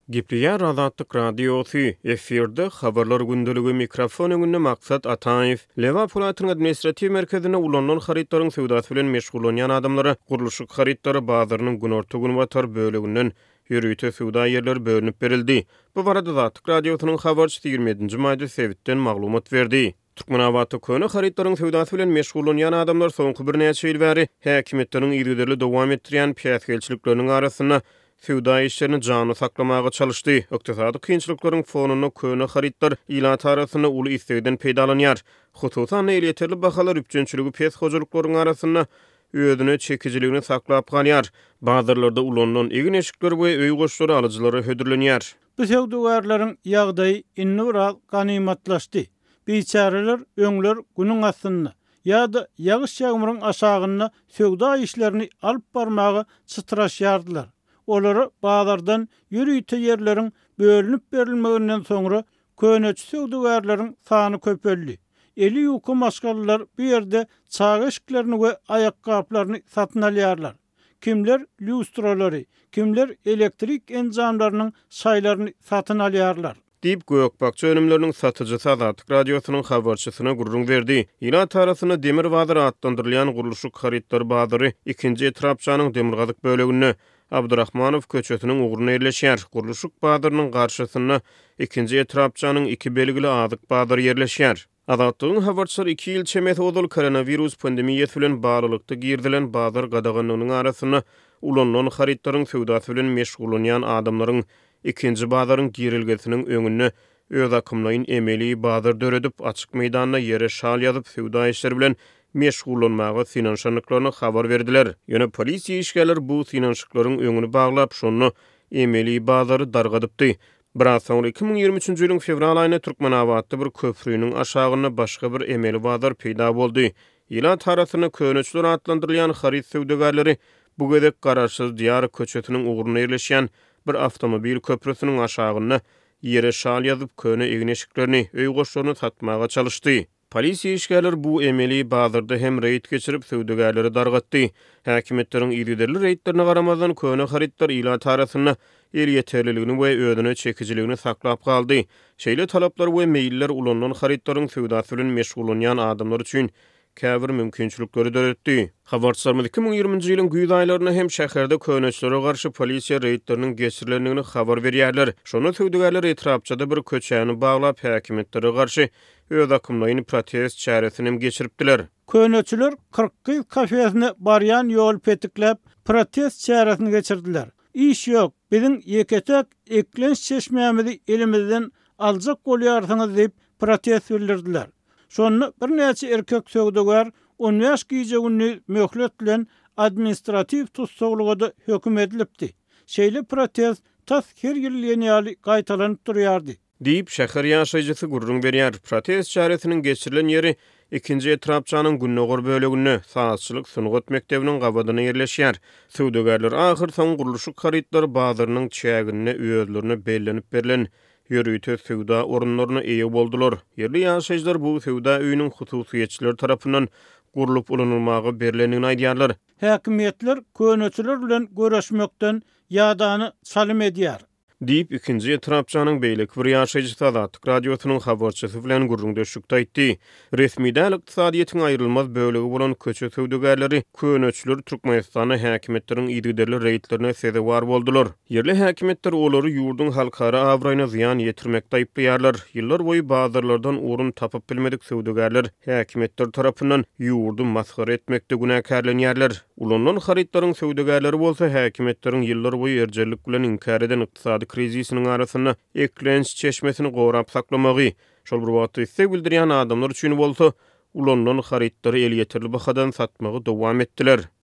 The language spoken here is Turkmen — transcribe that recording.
Gipriyar Azadlyk Radiosu efirde habarlar gündülügi mikrofon öňünde maksat Ataýew, Leva Polatyň administrativ merkezine ulanlan haritlaryň sewdasy bilen meşgul bolýan adamlara gurulşyk haritlary bazarynyň günorta gün batar bölüginden ýürüýte sewda ýerleri bölünip berildi. Bu barada Azadlyk Radiosynyň habarçysy 27-nji maýda Sewitden maglumat berdi. Türkmenabaty köne haritlaryň sewdasy bilen meşgul bolýan adamlar soňky bir näçe ýyl bäri häkimetleriň ýürüýderli dowam etdirýän piýasgelçilikleriniň arasyna sewda işlerini jany saklamaga çalışdy. Ökdesady kynçylyklaryň fonuna köne haritlar ilat arasyna uly istegden peýdalanýar. Hususan eýleterli bahalar üçinçiligi pes hojalyklaryň arasyna öýdüne çekijiligini saklap galýar. Bazarlarda ulanlan egin eşikler we öý goşlary alyjylary hödürlenýär. Bu sewdagarlaryň ýagdaýy innural ganymatlaşdy. Biçareler öňler günüň asyny ýa-da ýagyş ýagmyryň aşagyna sewda işlerini alyp barmagy çıtıraşýardylar. Olary bazardan ýürüýte ýerleriň bölünip berilmeginden soňra köneçi sewdagarlaryň sany köpeldi. Eli ýuky maşgallar bu ýerde çağa eşiklerini we ayakkablaryny satyn alýarlar. Kimler lustralary, kimler elektrik enjamlarynyň şaýlaryny satyn alýarlar. Dip Gökbakçı önümlerinin satıcısı Azadlyk Radiosynyň habarçysyna gurrun berdi. Ýyla tarasyna demir bazary atlandyrylýan gurulşyk haritlar bazary 2-nji etrapçanyň demirgazyk bölegine Abdurrahmanow köçetiniň ugruna ýerleşýär. Gurulşyk bazarynyň garşysyna 2-nji etrapçanyň 2 belgili azyk bazary ýerleşýär. Azadlygyň habarçylary 2 ýyl çemet odul koronavirus pandemiýasy bilen baglanykda girdilen bazar gadaganynyň arasyna ulanlan haritlaryň sewdasy bilen meşgul bolýan adamlaryň ikinci bazaryň girilgesiniň öňüne öz akymlaryň emeli bazar döredip açyk meýdanyna ýere şal ýazyp sewda işleri bilen meşgul bolmagy finansiýerliklaryny habar berdiler. Ýöne polisiýa işgärler bu finansiýerliklaryň öňüni baglap şonu emeli bazary dargadypdy. Biraz soňra 2023-nji ýylyň fevral aýyna Türkmenabatda bir köprüýüniň aşagyna başga bir emeli bazar peýda boldy. Ýyla tarasyna köneçler atlandyrylýan harit sewdagarlary bu gedek garaşsyz diýar köçetiniň ugruna ýerleşýän bir avtomobil köprüsiniň aşagyna ýere şal ýazyp köne egin eşiklerini, öý goşlaryny satmaga çalışdy. Polisiýa işgärler bu emeli bazarda hem reýt geçirip sewdagarlary dargatdy. Häkimetleriň ýürüýderli reýtlerine garamazdan köne haritlar ýyla tarasyna el ýeterliligini we öýdüne çekijiligini saklap galdy. Şeýle talaplar we meýiller ulanlan haritlaryň sewdasy bilen meşgul bolýan adamlar üçin käbir mümkinçilikleri döretdi. Habarçylarymyz 2020-nji ýylyň güýz aýlaryna hem şäherde köneçlere garşy polisiýa reýtleriniň geçirilendigini habar berýärler. Şonu sewdagarlar etrapçada bir köçäni baglap häkimetlere garşy öz akymlaryny protest çäresini geçiripdiler. Köneçiler 40 kafesine barýan ýol petiklep protest çäresini geçirdiler. İş ýok, biziň ýeketek eklenç çeşmeýämizi elimizden aljak bolýarsyňyz diýip protest bildirdiler. Şonu bir näçe erkek sewdagar 10 ýaş giýjegini möhlet bilen administrativ tutsaglyga höküm edilipdi. Şeýle protest tas her ýyl ýene gaýtalanyp durýardy. Diýip şäher ýaşaýjysy gurrun berýär. Protest çäresiniň geçirilen ýeri 2-nji etrapçanyň günnägor böleginde saatçylyk sunugat mektebiniň gabadyna ýerleşýär. Sewdagarlar ahyr soň gurulşyk haritlar bazarynyň çägine öýdlerini bellenip berilen ýürüýte sewda orunlaryna eýe boldular. Ýerli ýaşaýjylar bu sewda öýüniň hususiýetçiler tarapyndan gurulup ulanylmagy berilenini aýdýarlar. Häkimetler köneçiler bilen görüşmekden ýadany salym edýär. Diýip 2-nji etrapçanyň beýleki bir ýaşaýjysy Azadlyk Radiosynyň habarçysy bilen gurrun döşükde aýtdy. Resmiýetde ykdysadyýetyň aýrylmaz bölegi bolan köçe sewdagarlary köneçler Türkmenistana häkimetleriň ýürüýderli reýtlerine sezewar boldular. Ýerli häkimetler olary ýurduň halkara awraýyna ziýan ýetirmekde aýplaýarlar. Ýyllar boýy bazarlardan urun tapyp bilmedik sewdagarlar häkimetler tarapyndan ýurdu maskhara etmekde günäkärlenýärler. Ulanlan haritlaryň sewdagarlary bolsa häkimetleriň ýyllar boýy erjellik bilen inkar eden ykdysady krizisiniň arasyna eklenç çeşmesini gorap saklamagy, şol bir wagtda istek bildirýän adamlar üçin bolsa ulanlan haritlary el ýeterli bahadan satmagy dowam etdiler.